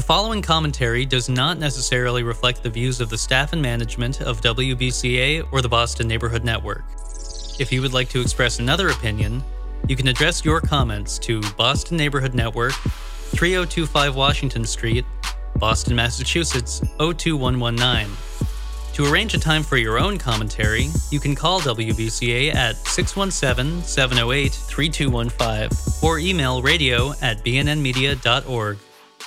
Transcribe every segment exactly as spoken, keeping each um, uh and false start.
following commentary does not necessarily reflect the views of the staff and management of W B C A or the Boston Neighborhood Network. If you would like to express another opinion, you can address your comments to Boston Neighborhood Network, three oh two five Washington Street, Boston, Massachusetts oh two one one nine. To arrange a time for your own commentary, you can call W B C A at six one seven, seven oh eight, three two one five or email radio at b n n media dot org.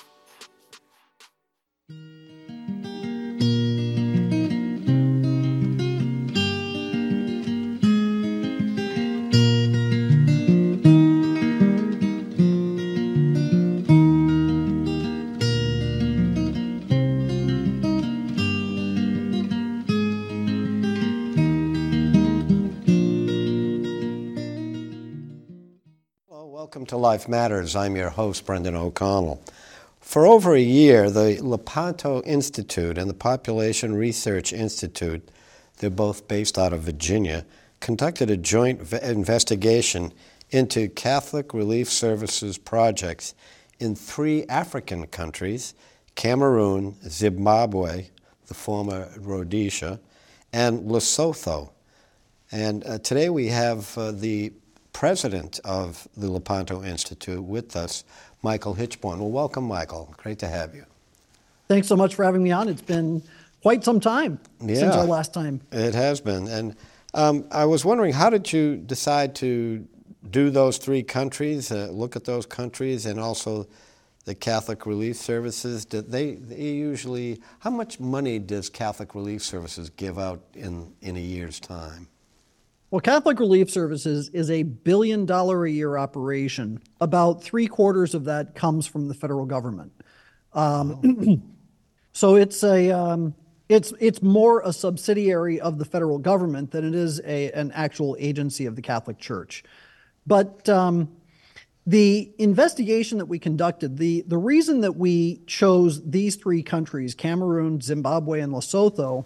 Welcome to Life Matters. I'm your host, Brendan O'Connell. For over a year, the Lepanto Institute and the Population Research Institute, they're both based out of Virginia, conducted a joint v- investigation into Catholic Relief Services projects in three African countries, Cameroon, Zimbabwe, the former Rhodesia, and Lesotho. And uh, today we have uh, the president of the Lepanto Institute with us, Michael Hitchborn. Well, welcome, Michael. Great to have you. Thanks so much for having me on. It's been quite some time yeah, since our last time. It has been. And um, I was wondering, how did you decide to do those three countries, uh, look at those countries, and also the Catholic Relief Services? Did they, they usually, how much money does Catholic Relief Services give out in, in a year's time? Well, Catholic Relief Services is a billion dollar a year operation. About three quarters of that comes from the federal government. Um, oh. So it's a um, it's it's more a subsidiary of the federal government than it is a an actual agency of the Catholic Church. But um, the investigation that we conducted, the the reason that we chose these three countries, Cameroon, Zimbabwe, and Lesotho,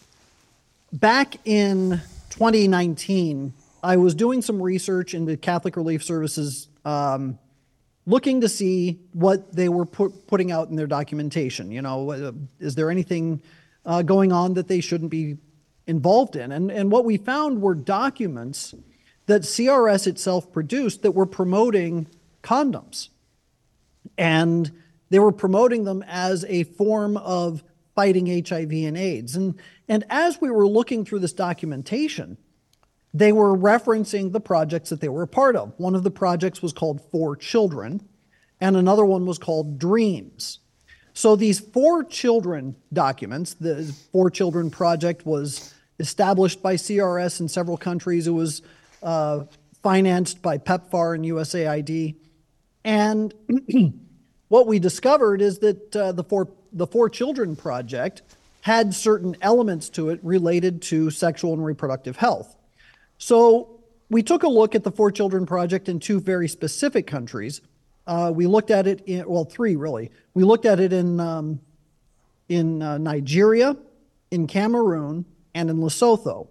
back in twenty nineteen, I was doing some research into Catholic Relief Services, um, looking to see what they were put, putting out in their documentation. You know, uh, is there anything uh, going on that they shouldn't be involved in? And, and what we found were documents that C R S itself produced that were promoting condoms. And they were promoting them as a form of fighting H I V and AIDS. And, and as we were looking through this documentation, they were referencing the projects that they were a part of. One of the projects was called For Children, and another one was called Dreams. So these For Children documents, the For Children project was established by C R S in several countries. It was uh, financed by PEPFAR and U S A I D. And what we discovered is that uh, the For The For Children project had certain elements to it related to sexual and reproductive health. So we took a look at the For Children project in two very specific countries. Uh, we looked at it in, well, three really. We looked at it in, um, in uh, Nigeria, in Cameroon, and in Lesotho.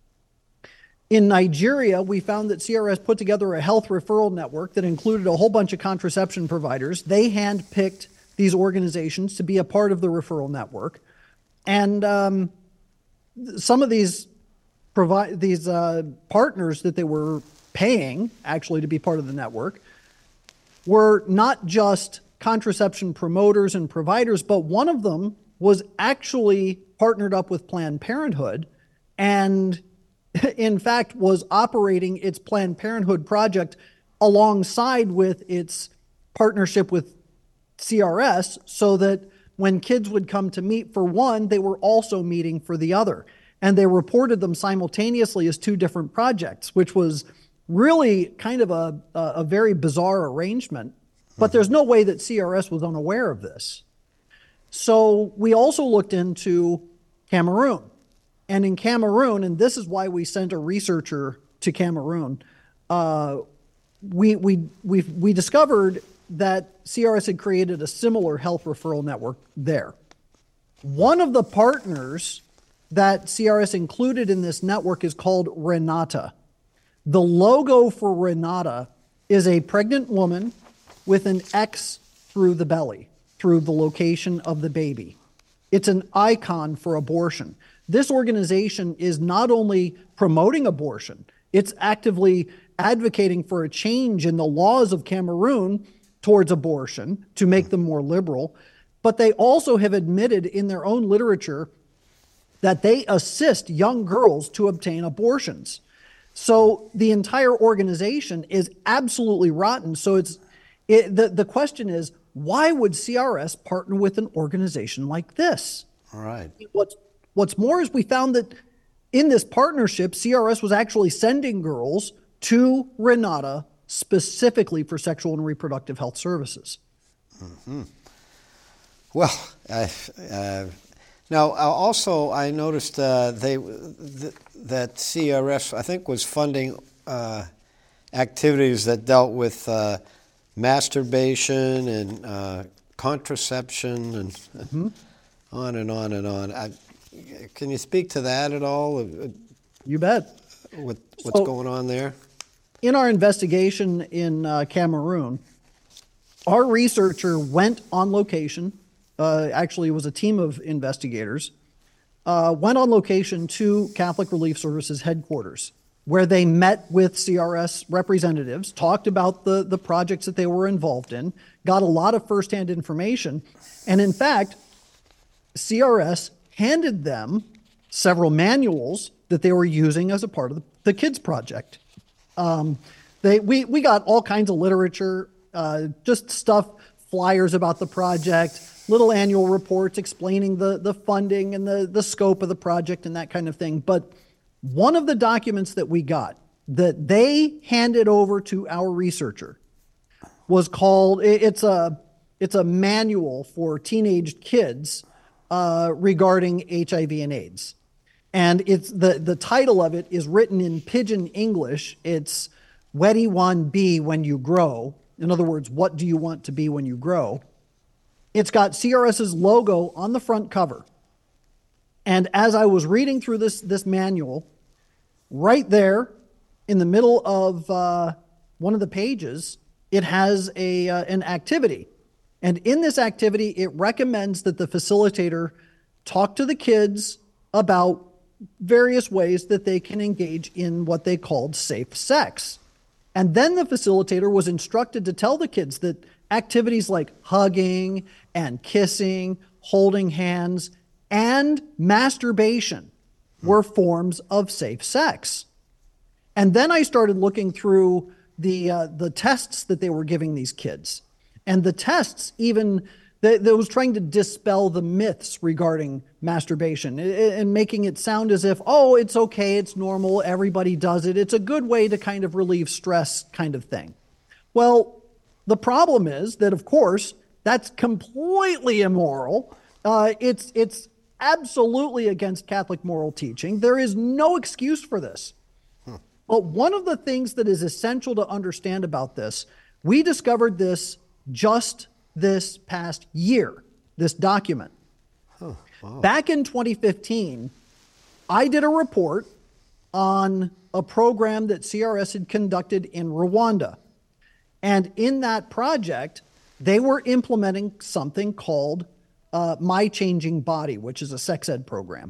In Nigeria, we found that C R S put together a health referral network that included a whole bunch of contraception providers. They handpicked these organizations to be a part of the referral network. And um, some of these provide these uh, partners that they were paying actually to be part of the network were not just contraception promoters and providers, but one of them was actually partnered up with Planned Parenthood and in fact was operating its Planned Parenthood project alongside with its partnership with C R S, so that when kids would come to meet for one, they were also meeting for the other. And they reported them simultaneously as two different projects, which was really kind of a, a very bizarre arrangement. But there's no way that C R S was unaware of this. So we also looked into Cameroon. And in Cameroon, and this is why we sent a researcher to Cameroon, uh, we, we, we, we discovered that C R S had created a similar health referral network there. One of the partners that C R S included in this network is called Renata. The logo for Renata is a pregnant woman with an X through the belly. through the location of the baby. It's an icon for abortion. This organization is not only promoting abortion, it's actively advocating for a change in the laws of Cameroon towards abortion to make them more liberal. But they also have admitted in their own literature that they assist young girls to obtain abortions. So the entire organization is absolutely rotten. So it's it, the, the question is, why would C R S partner with an organization like this? All right. What's, what's more is we found that in this partnership, C R S was actually sending girls to Renata specifically for sexual and reproductive health services. Mm-hmm. Well, I, uh, now uh, also I noticed uh, they th- that C R S I think was funding uh, activities that dealt with uh, masturbation and uh, contraception and mm-hmm. on and on and on. I, can you speak to that at all? You bet. What, what's so, going on there? In our investigation in uh, Cameroon, our researcher went on location. Uh, actually, it was a team of investigators, uh, went on location to Catholic Relief Services headquarters, where they met with C R S representatives, talked about the, the projects that they were involved in, got a lot of firsthand information, and in fact, C R S handed them several manuals that they were using as a part of the, the kids project. Um, they we we got all kinds of literature, uh, just stuff, flyers about the project, little annual reports explaining the the funding and the the scope of the project and that kind of thing. But one of the documents that we got that they handed over to our researcher was called it's a it's a manual for teenage kids uh, regarding H I V and AIDS. And it's the, the title of it is written in pidgin English. It's What do you want to be when you grow? In other words, what do you want to be when you grow? It's got C R S's logo on the front cover. And as I was reading through this, this manual, right there in the middle of uh, one of the pages, it has a uh, an activity. And in this activity, it recommends that the facilitator talk to the kids about various ways that they can engage in what they called safe sex. And then the facilitator was instructed to tell the kids that activities like hugging and kissing, holding hands, and masturbation were forms of safe sex. And then I started looking through the uh, the tests that they were giving these kids. And the tests even that, that was trying to dispel the myths regarding masturbation and making it sound as if, oh, it's okay, it's normal, everybody does it. It's a good way to kind of relieve stress kind of thing. Well, the problem is that, of course, that's completely immoral. Uh, it's, it's absolutely against Catholic moral teaching. There is no excuse for this. Huh. But one of the things that is essential to understand about this, we discovered this just this past year, this document. Huh, wow. Back in twenty fifteen, I did a report on a program that C R S had conducted in Rwanda. And in that project, they were implementing something called uh, My Changing Body, which is a sex ed program.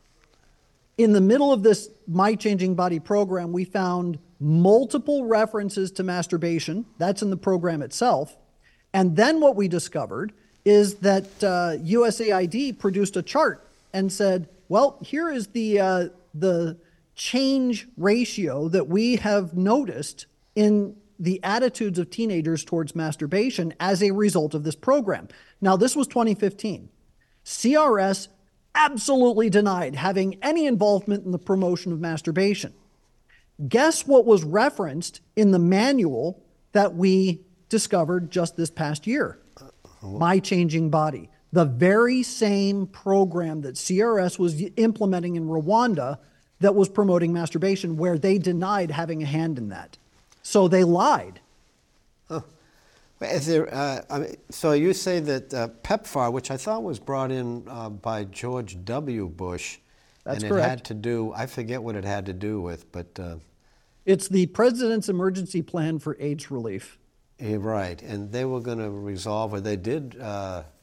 In the middle of this My Changing Body program, we found multiple references to masturbation. That's in the program itself. And then what we discovered is that uh, U S A I D produced a chart and said, well, here is the uh, the change ratio that we have noticed in the attitudes of teenagers towards masturbation as a result of this program. Now, this was twenty fifteen. C R S absolutely denied having any involvement in the promotion of masturbation. Guess what was referenced in the manual that we discovered just this past year? My Changing Body. The very same program that C R S was implementing in Rwanda that was promoting masturbation, where they denied having a hand in that. So they lied. Oh. Is there, uh, I mean, so you say that uh, PEPFAR, which I thought was brought in uh, by George W. Bush, That's and it correct. had to do, I forget what it had to do with, but... Uh, it's the President's Emergency Plan for AIDS Relief. Yeah, right, and they were going to resolve, or they did uh,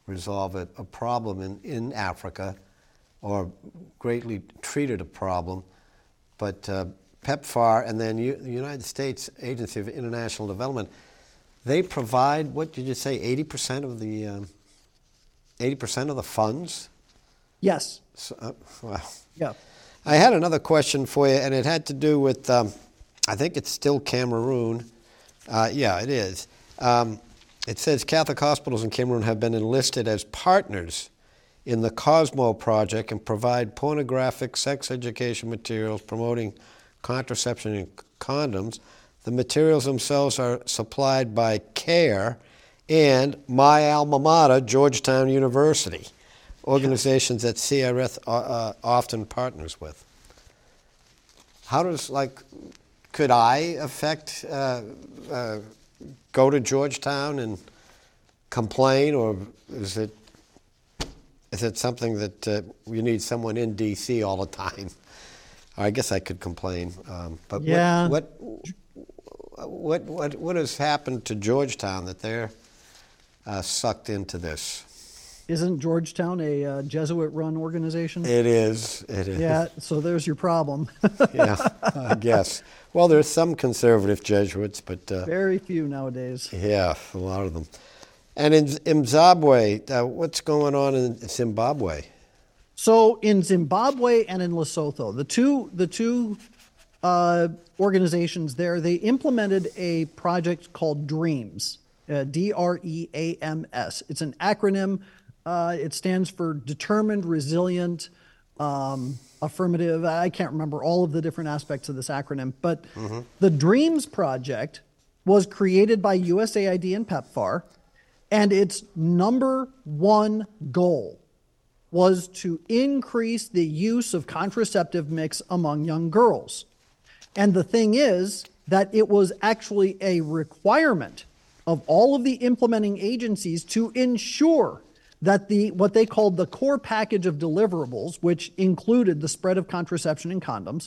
resolve a, a problem in, in Africa or greatly treated a problem. But uh, PEPFAR and then U, the United States Agency of International Development, they provide, what did you say, eighty percent of the um, eighty percent of the funds? Yes. So, uh, wow. Yeah. I had another question for you, and it had to do with, um, I think it's still Cameroon. Uh, yeah, it is. Um, it says Catholic hospitals in Cameroon have been enlisted as partners in the Cosmo project and provide pornographic sex education materials promoting contraception and condoms. The materials themselves are supplied by CARE and my alma mater, Georgetown University, organizations that C R S uh, often partners with. How does, like, could I affect, uh, uh, go to Georgetown and complain, or is it is it something that uh, you need someone in D C all the time? I guess I could complain, um, but yeah. what, what what what what has happened to Georgetown that they're uh, sucked into this? Isn't Georgetown a uh, Jesuit-run organization? It is. It is. Yeah, so there's your problem. Yeah, I guess. Well, there's some conservative Jesuits, but... Uh, Very few nowadays. Yeah, a lot of them. And in, in Zimbabwe, uh, what's going on in Zimbabwe? So in Zimbabwe and in Lesotho, the two, the two uh, organizations there, they implemented a project called DREAMS, uh, D R E A M S. It's an acronym. Uh, it stands for Determined, Resilient, um, Affirmative. I can't remember all of the different aspects of this acronym, but mm-hmm. the DREAMS project was created by U S A I D and PEPFAR, and its number one goal was to increase the use of contraceptive mix among young girls. And the thing is that it was actually a requirement of all of the implementing agencies to ensure that the what they called the core package of deliverables, which included the spread of contraception and condoms,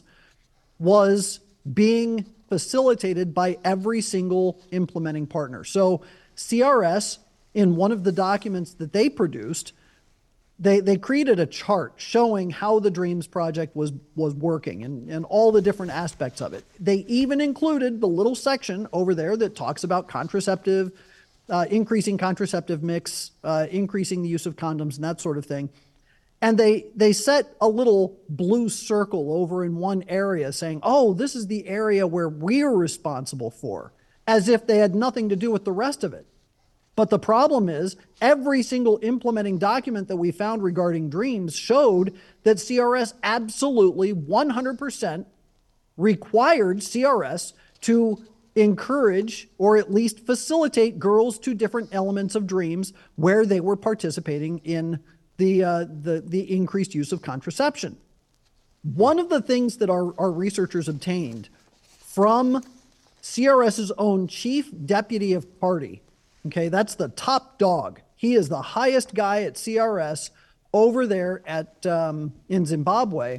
was being facilitated by every single implementing partner. So C R S, in one of the documents that they produced, they, they created a chart showing how the DREAMS project was, was working and, and all the different aspects of it. They even included the little section over there that talks about contraceptive Uh, increasing contraceptive mix, uh, increasing the use of condoms, and that sort of thing. And they they set a little blue circle over in one area saying, oh, this is the area where we're responsible for, as if they had nothing to do with the rest of it. But the problem is, every single implementing document that we found regarding DREAMS showed that C R S absolutely one hundred percent required C R S to encourage or at least facilitate girls to different elements of DREAMS where they were participating in the, uh, the, the increased use of contraception. One of the things that our, our researchers obtained from CRS's own chief deputy of party, okay, that's the top dog. He is the highest guy at C R S over there at um, in Zimbabwe.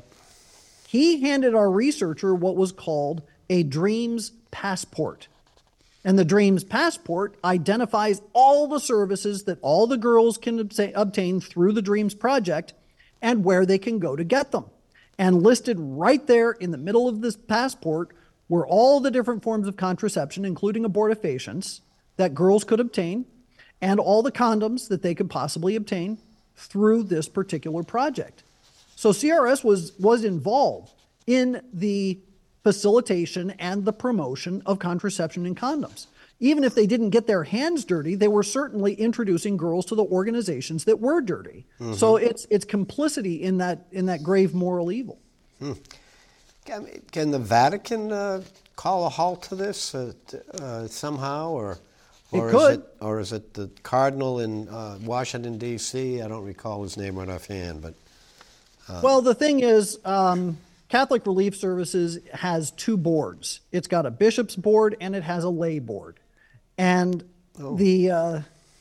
He handed our researcher what was called a DREAMS passport. And the DREAMS passport identifies all the services that all the girls can obtain through the DREAMS project and where they can go to get them. And listed right there in the middle of this passport were all the different forms of contraception, including abortifacients, that girls could obtain, and all the condoms that they could possibly obtain through this particular project. So C R S was, was involved in the facilitation and the promotion of contraception and condoms. Even if they didn't get their hands dirty, they were certainly introducing girls to the organizations that were dirty. Mm-hmm. So it's it's complicity in that in that grave moral evil. Hmm. Can, can the Vatican uh, call a halt to this uh, uh, somehow, or or it is could. it or is it the Cardinal in uh, Washington D C? I don't recall his name right offhand, but uh, well, the thing is. Um, Catholic Relief Services has two boards. It's got a bishop's board and it has a lay board. And oh. the, uh,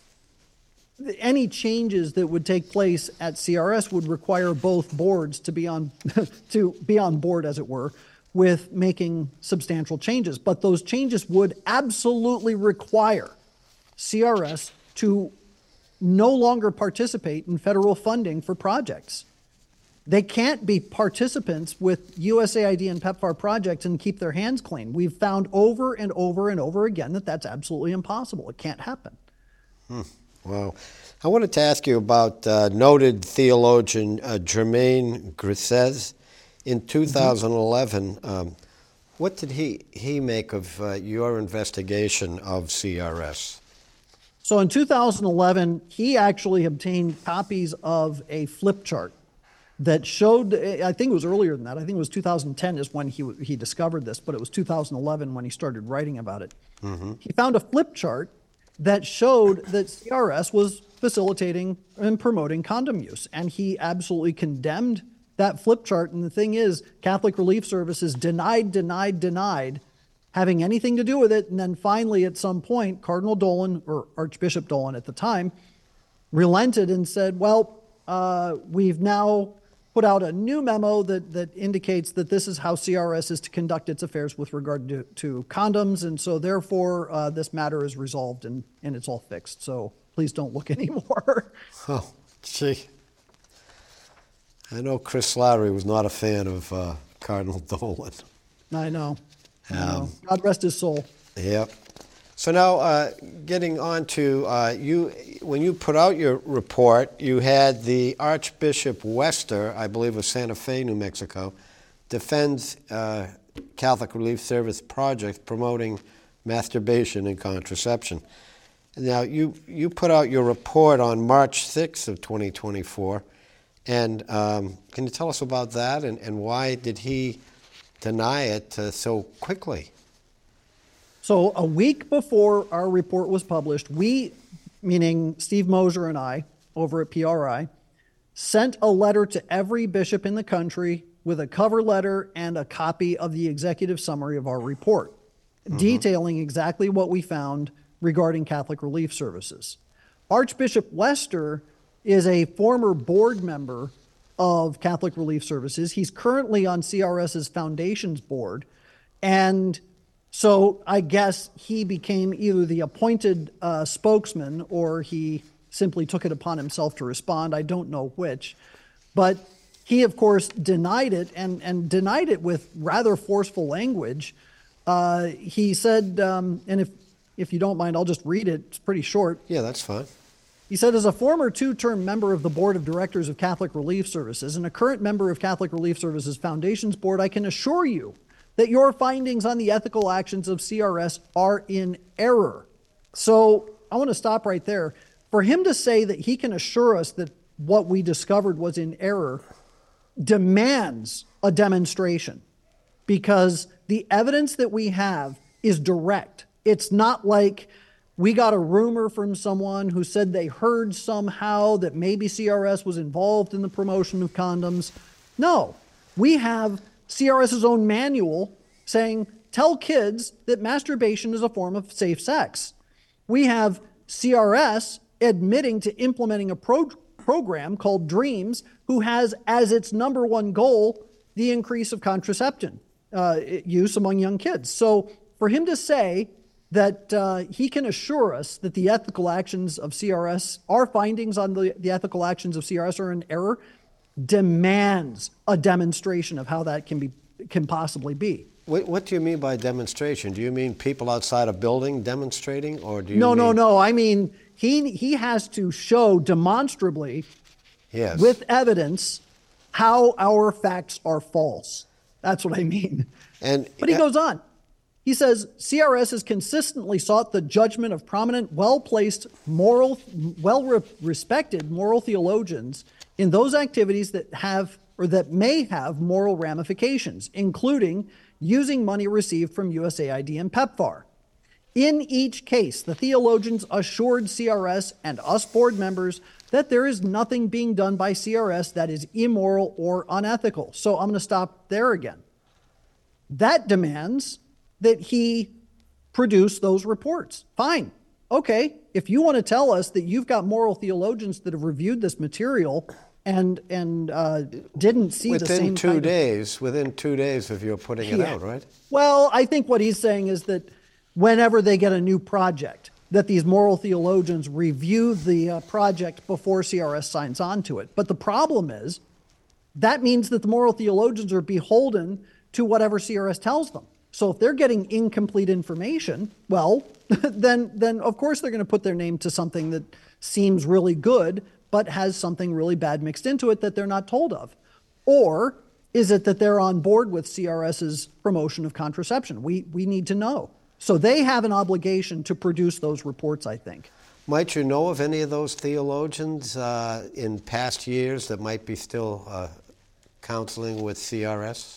the any changes that would take place at C R S would require both boards to be on to be on board, as it were, with making substantial changes. But those changes would absolutely require C R S to no longer participate in federal funding for projects. They can't be participants with U S A I D and PEPFAR projects and keep their hands clean. We've found over and over and over again that that's absolutely impossible. It can't happen. Hmm. Well, I wanted to ask you about uh, noted theologian uh, Germain Grisez. In two thousand eleven, mm-hmm. um, what did he, he make of uh, your investigation of C R S? So in two thousand eleven, he actually obtained copies of a flip chart that showed, I think it was earlier than that, I think it was two thousand ten is when he he discovered this, but it was two thousand eleven when he started writing about it. Mm-hmm. He found a flip chart that showed that C R S was facilitating and promoting condom use, and he absolutely condemned that flip chart. And the thing is, Catholic Relief Services denied, denied, denied having anything to do with it, and then finally at some point, Cardinal Dolan, or Archbishop Dolan at the time, relented and said, well, uh, we've now put out a new memo that, that indicates that this is how C R S is to conduct its affairs with regard to, to condoms, and so therefore uh, this matter is resolved and, and it's all fixed. So please don't look anymore. Oh, gee. I know Chris Slattery was not a fan of uh, Cardinal Dolan. I know. Um, I know. God rest his soul. Yep. So now, uh, getting on to uh, you, when you put out your report, you had the Archbishop Wester, I believe of Santa Fe, New Mexico, defends uh, Catholic Relief Service projects promoting masturbation and contraception. Now, you, you put out your report on March sixth of twenty twenty-four, and um, can you tell us about that, and, and why did he deny it uh, so quickly? So a week before our report was published, we, meaning Steve Moser and I, over at P R I, sent a letter to every bishop in the country with a cover letter and a copy of the executive summary of our report, mm-hmm. detailing exactly what we found regarding Catholic Relief Services. Archbishop Wester is a former board member of Catholic Relief Services. He's currently on C R S's foundations board, and so I guess he became either the appointed uh, spokesman or he simply took it upon himself to respond. I don't know which. But he, of course, denied it and, and denied it with rather forceful language. Uh, he said, um, and if, if you don't mind, I'll just read it. It's pretty short. Yeah, that's fine. He said, as a former two-term member of the Board of Directors of Catholic Relief Services and a current member of Catholic Relief Services Foundations Board, I can assure you that your findings on the ethical actions of C R S are in error. So I want to stop right there. For him to say that he can assure us that what we discovered was in error demands a demonstration, because the evidence that we have is direct. It's not like we got a rumor from someone who said they heard somehow that maybe C R S was involved in the promotion of condoms. No, we have C R S's own manual saying, tell kids that masturbation is a form of safe sex. We have C R S admitting to implementing a pro- program called DREAMS, who has as its number one goal the increase of contraception uh, use among young kids. So for him to say that uh, he can assure us that the ethical actions of C R S, our findings on the, the ethical actions of C R S are in error, demands a demonstration of how that can be can possibly be. What, what do you mean by demonstration? Do you mean people outside a building demonstrating, or do you No, mean... no, no. I mean, he he has to show demonstrably, yes, with evidence, how our facts are false. That's what I mean. And But he goes on. He says, C R S has consistently sought the judgment of prominent, well-placed, moral, well-respected moral theologians in those activities that have or that may have moral ramifications, including using money received from U S A I D and PEPFAR. In each case, the theologians assured C R S and us board members that there is nothing being done by C R S that is immoral or unethical. So I'm going to stop there again. That demands that he produce those reports. Fine. Okay. If you want to tell us that you've got moral theologians that have reviewed this material and and uh, didn't see within the same two kind of, days, within two days of your putting it Yeah. out, right? Well, I think what he's saying is that whenever they get a new project, that these moral theologians review the uh, project before C R S signs on to it. But the problem is, that means that the moral theologians are beholden to whatever C R S tells them. So if they're getting incomplete information, well, then, then of course they're going to put their name to something that seems really good, but has something really bad mixed into it that they're not told of. Or is it that they're on board with CRS's promotion of contraception? We, we need to know. So they have an obligation to produce those reports, I think. Might you know of any of those theologians uh, in past years that might be still uh, counseling with C R S?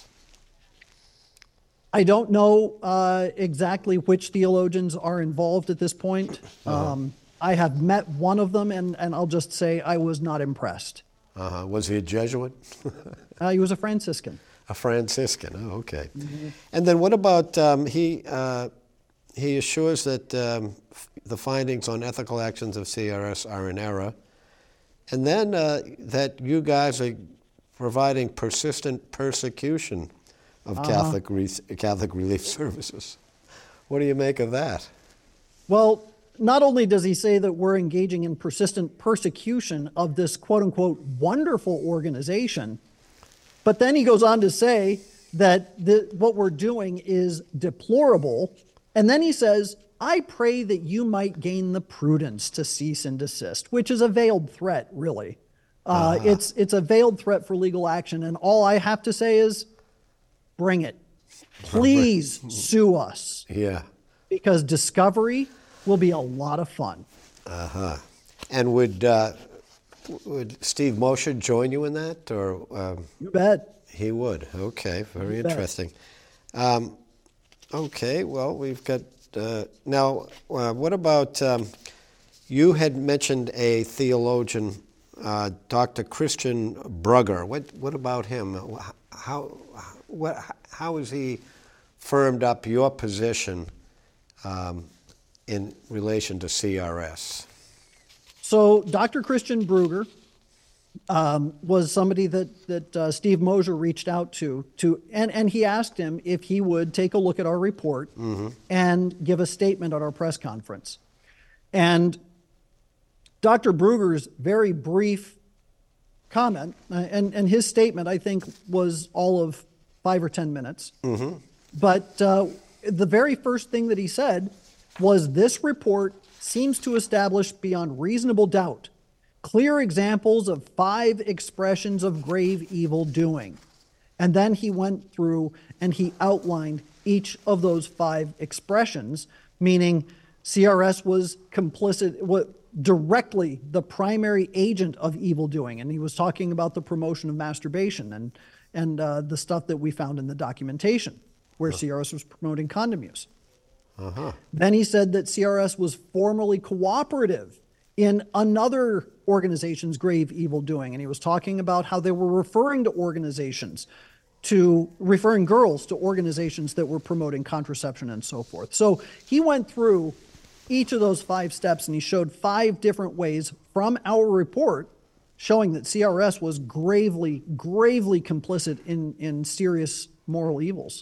I don't know uh, exactly which theologians are involved at this point. Uh-huh. Um, I have met one of them, and, and I'll just say I was not impressed. Uh-huh. Was he a Jesuit? uh, he was a Franciscan. A Franciscan, oh, okay. Mm-hmm. And then what about, um, he, uh, he assures that um, f- the findings on ethical actions of C R S are in error, and then uh, that you guys are providing persistent persecution of uh-huh. Catholic, Re- Catholic Relief Services. What do you make of that? Well, not only does he say that we're engaging in persistent persecution of this quote-unquote wonderful organization, but then he goes on to say that the, what we're doing is deplorable, and then he says, I pray that you might gain the prudence to cease and desist, which is a veiled threat, really. Uh, uh-huh. It's, it's a veiled threat for legal action, and all I have to say is, bring it. Please sue us. Yeah. Because discovery will be a lot of fun. Uh-huh. And would uh, would Steve Mosher join you in that? Or um, you bet. He would. Okay, very you interesting. Um, okay, well, we've got... Uh, now, uh, what about... Um, you had mentioned a theologian, uh, Doctor Christian Brugger. What, what about him? How... What, how has he firmed up your position um, in relation to C R S? So Doctor Christian Brugger um, was somebody that, that uh, Steve Mosher reached out to, to and, and he asked him if he would take a look at our report mm-hmm. and give a statement at our press conference. And Doctor Brugger's very brief comment, uh, and, and his statement, I think, was all of five or ten minutes. Mm-hmm. But uh, the very first thing that he said was, this report seems to establish beyond reasonable doubt clear examples of five expressions of grave evil doing. And then he went through and he outlined each of those five expressions, meaning C R S was complicit, what, directly the primary agent of evil doing. And he was talking about the promotion of masturbation and and uh, the stuff that we found in the documentation, where uh-huh. C R S was promoting condom use. Uh-huh. Then he said that C R S was formally cooperative in another organization's grave evil doing, and he was talking about how they were referring to organizations, to referring girls to organizations that were promoting contraception and so forth. So he went through each of those five steps, and he showed five different ways from our report showing that C R S was gravely, gravely complicit in, in serious moral evils.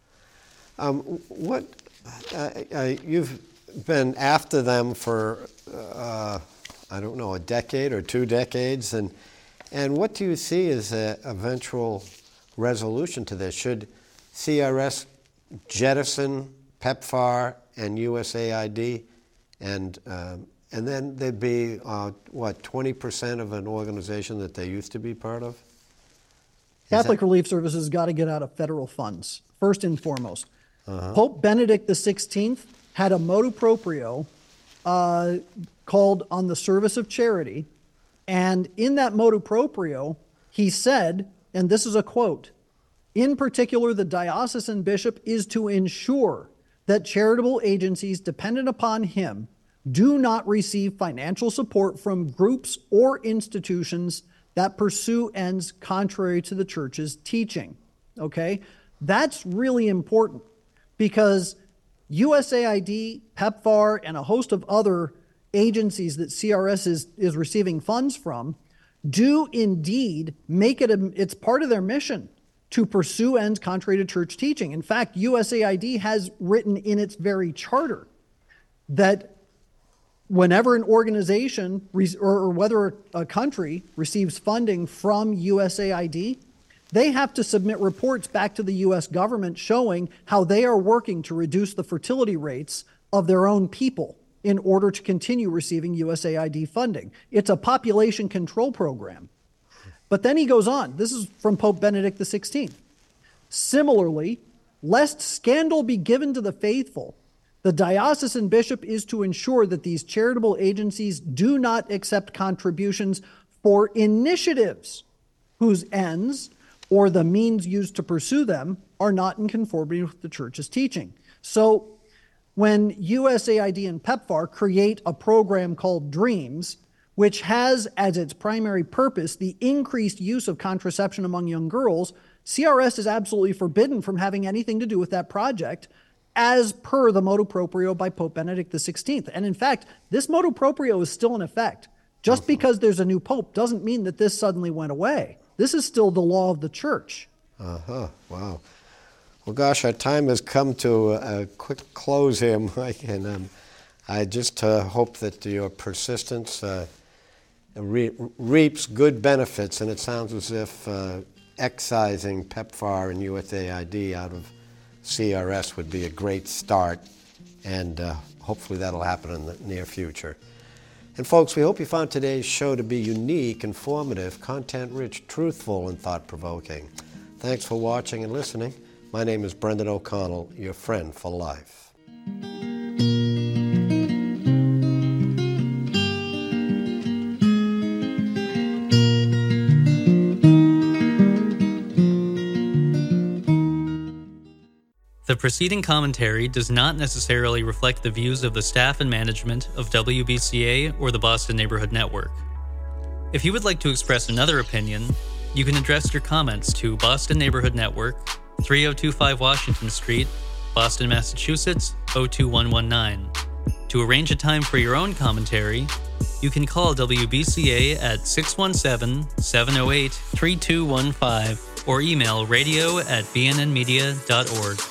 Um, what uh, uh, you've been after them for, uh, I don't know, a decade or two decades, and and what do you see as an eventual resolution to this? Should C R S jettison PEPFAR and U S A I D, and um, And then there'd be, uh, what, twenty percent of an organization that they used to be part of? Is Catholic that... Relief Services got to get out of federal funds, first and foremost. Uh-huh. Pope Benedict the sixteenth had a motu proprio uh, called On the Service of Charity. And in that motu proprio, he said, and this is a quote, "In particular, the diocesan bishop is to ensure that charitable agencies dependent upon him do not receive financial support from groups or institutions that pursue ends contrary to the church's teaching." Okay? That's really important because U S A I D, PEPFAR, and a host of other agencies that C R S is, is receiving funds from do indeed make it a, it's part of their mission to pursue ends contrary to church teaching. In fact, U S A I D has written in its very charter that whenever an organization re- or, or whether a country receives funding from U S A I D, they have to submit reports back to the U S government showing how they are working to reduce the fertility rates of their own people in order to continue receiving U S A I D funding. It's a population control program. But then he goes on. This is from Pope Benedict the sixteenth. Similarly, lest scandal be given to the faithful, the diocesan bishop is to ensure that these charitable agencies do not accept contributions for initiatives whose ends or the means used to pursue them are not in conformity with the Church's teaching. So when U S A I D and PEPFAR create a program called DREAMS, which has as its primary purpose the increased use of contraception among young girls, C R S is absolutely forbidden from having anything to do with that project, as per the motu proprio by Pope Benedict the sixteenth. And in fact, this motu proprio is still in effect. Just because there's a new pope doesn't mean that this suddenly went away. This is still the law of the Church. Uh-huh. Wow. Well, gosh, our time has come to a quick close here, Mike, and um, I just uh, hope that your persistence uh, re- reaps good benefits, and it sounds as if uh, excising PEPFAR and U S A I D out of C R S would be a great start, and uh, hopefully that'll happen in the near future. And folks, we hope you found today's show to be unique, informative, content-rich, truthful, and thought-provoking. Thanks for watching and listening. My name is Brendan O'Connell, your friend for life. The preceding commentary does not necessarily reflect the views of the staff and management of W B C A or the Boston Neighborhood Network. If you would like to express another opinion, you can address your comments to Boston Neighborhood Network, three oh two five Washington Street, Boston, Massachusetts, oh two one one nine. To arrange a time for your own commentary, you can call W B C A at six one seven, seven oh eight, three two one five or email radio at b n n media dot org.